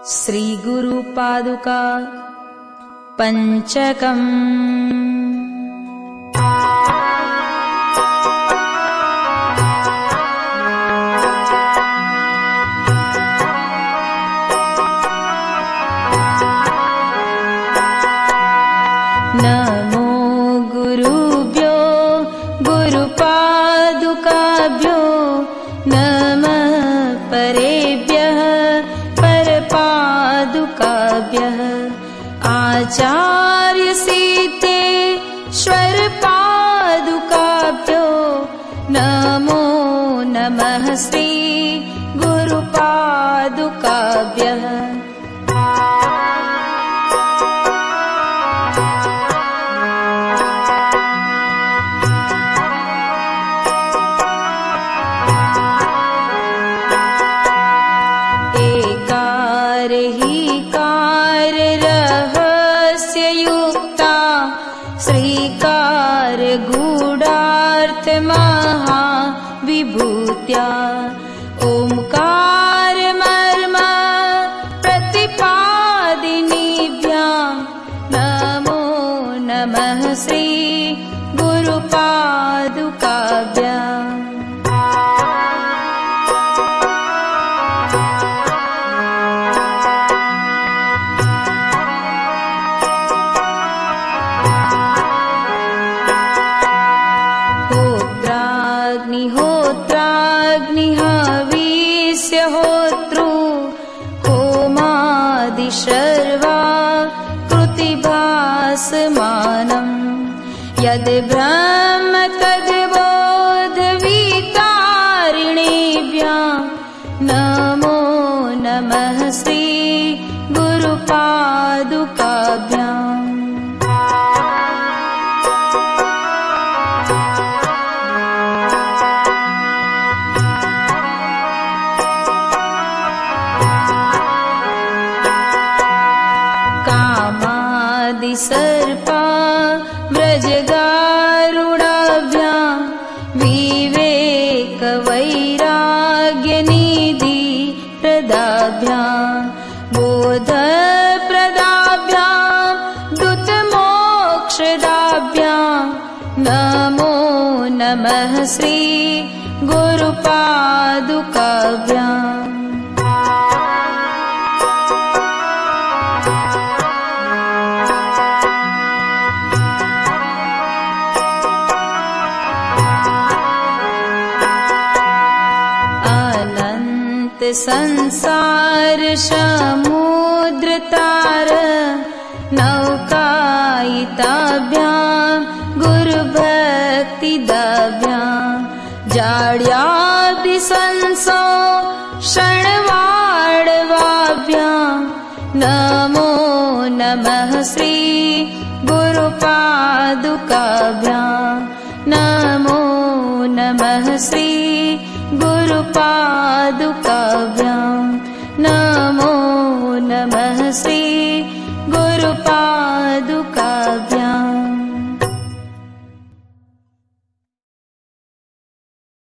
श्रीगुरुपादुका पञ्चकम्। नमो गुरुभ्यो गुरुपादुकाभ्यो नमः परेभ्यः परपादुकाभ्यः आचार्यसिद्धेश्वर पादुकाभ्यो नमो नमः श्री गुरुपादुकाभ्यः। कार रहस्ययुक्ता श्रीकार गूढार्थ महाविभूत्या ओंकार मर्म प्रतिपादिनीभ्यां नमो नमः श्री गुरुपादुकाभ्याम्। होत्राग्निहविष्यहोतृ होमादिशर्वा कृतिभासमानम् यद् ब्रह्म तद्बोधविकारिणीभ्यां नमो नमः श्री गुरुपादुकाभ्याम्। सर्पा व्रजगारुडाभ्यां विवेकवैराग्यनिधि प्रदाभ्यां बोधप्रदाभ्यां दूतमोक्षदाभ्यां नमो नमः श्री गुरुपादुकाभ्याम्। संसार समुद्रतार नौकायिताभ्यां गुरुभक्तिदाभ्यां जाड्यादिसंशोषणवाडवाभ्यां नमो नमः श्री गुरुपादुकाभ्याम्। नमो नमः श्री गुरुपादुकाभ्याम्। नमो नमः श्री